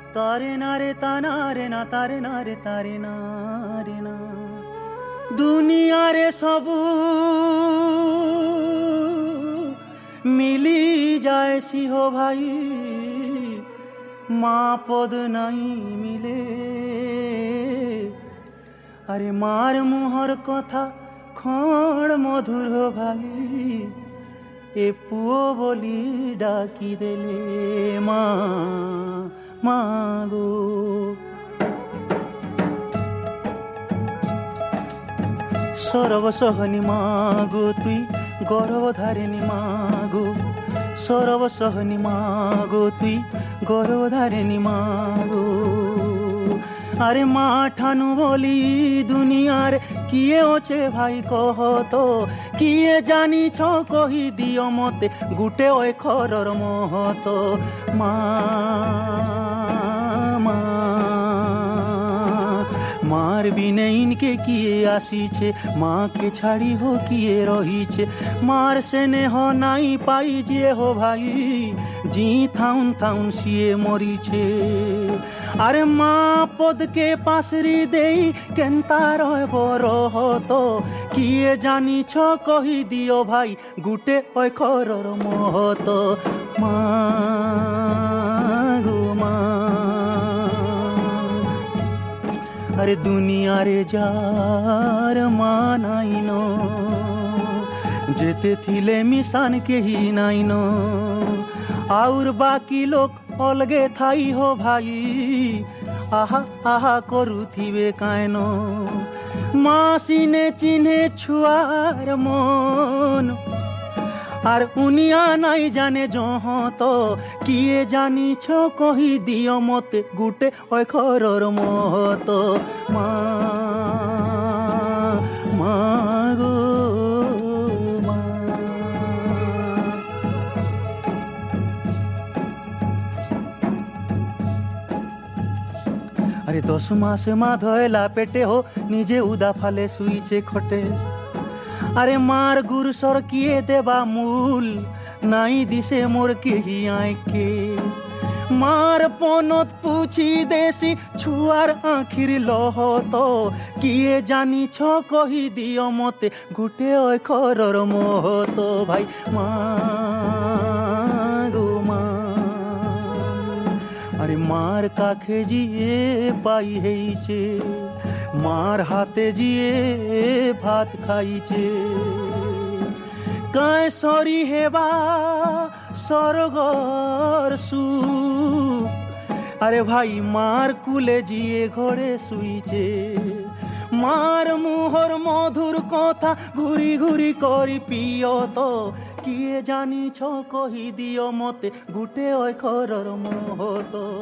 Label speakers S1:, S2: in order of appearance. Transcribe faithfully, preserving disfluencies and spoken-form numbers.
S1: तारे नारे ताना रे ना तारे नारे तारे ना रे ना दुनिया रे सबू मिली जाए सी हो भाई माँ पद नहीं मिले अरे मार मुहर कथा खण मधुर हो भाई ए पुओ बोली डाकी देले माँ मागो सरव सहनी मागो तुई गौरव धारिणी मागो सरव सहनी मागो तुई गौरव धारिणी मागो अरे माँ ठानु बोली दुनियार किए ओछे भाई कह तो किए जानी छो कही दियो मते गुटे ओए खरर महत माँ मार बिने इनके किए आसीछे माँ के छाड़ी हो किए रहीछे मार से ने हो नाई पाई जे हो भाई जी थाउन थाउन सिए मरीछे अरे माँ पद के पासरी देई केन्ता रहब रहतो किए जानी छो कही दियो भाई गुटे ओय खरर महत माँ गो माँ अरे दुनिया रे जार मानाइनो जेते थिले मिसान के ही नाइनो और बाकी लोग अलगे थाई हो भाई आहा आहा करू थिबे कायनो मासीने चिन्हे छुआर मन আর উনিয়া নাই জানে জহ তো কিয়ে জানিছ কহি দিও মতে গুটে ওই খরর মহত মা মা গো মা আরে দশ মাস মা ধয়লা পেটে হো নিজে উদা ফালে শুইছে খটে अरे मार गुरसर किए देवा मूल नाई दिसे मोर के ही आए के मार पनत पूछी देसी छुआर आखिर लह तो किए जानी छो कही दियो मते गुटे ओय खरर महत भाई माँ गो माँ अरे मार काखे जिए पाई हेइछे मार हाथे जिए भात खाइछे काय सरी हेबा स्वर्गर सुख अरे भाई मार कुले जिए घरे शुइछे मार मुहर मधुर कथा घुरी घुरी करी पियो तो किए जानी छो कही दियो मते गुटे ओय खरर महत।